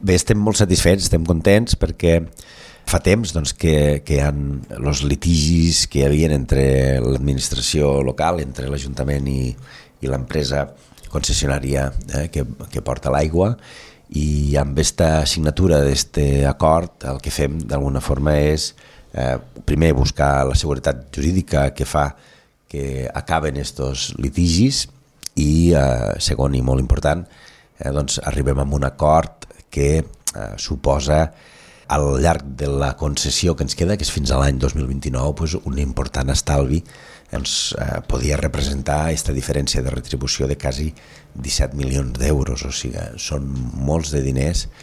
Bé, estem molt satisfets, estem contents perquè fa temps doncs, que hi ha els litigis que hi havia entre l'administració local, entre l'Ajuntament i l'empresa concessionària que porta l'aigua, i amb aquesta signatura d'aquest acord el que fem d'alguna forma és primer buscar la seguretat jurídica que fa que acaben aquests litigis i segon i molt important doncs arribem a un acord que suposa al llarg de la concessió que ens queda, que és fins a l'any 2029, doncs un important estalvi podia representar aquesta diferència de retribució de quasi 17 milions d'euros, o sigui, són molts de diners